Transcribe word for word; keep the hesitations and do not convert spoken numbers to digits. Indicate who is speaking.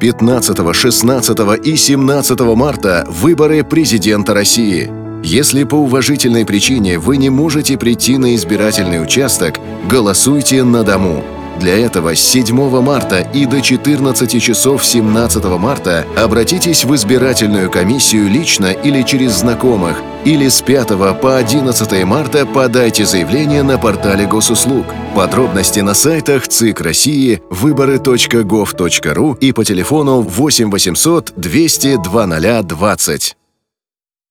Speaker 1: пятнадцатого, шестнадцатого и семнадцатого марта выборы президента России. Если по уважительной причине вы не можете прийти на избирательный участок, голосуйте на дому. Для этого с седьмого марта и до четырнадцати часов семнадцатого марта обратитесь в избирательную комиссию лично или через знакомых, или с пятого по одиннадцатое марта подайте заявление на портале госуслуг. Подробности на сайтах ЦИК России, выборы точка гов точка ру и по телефону восемь восемьсот двести два ноль двадцать.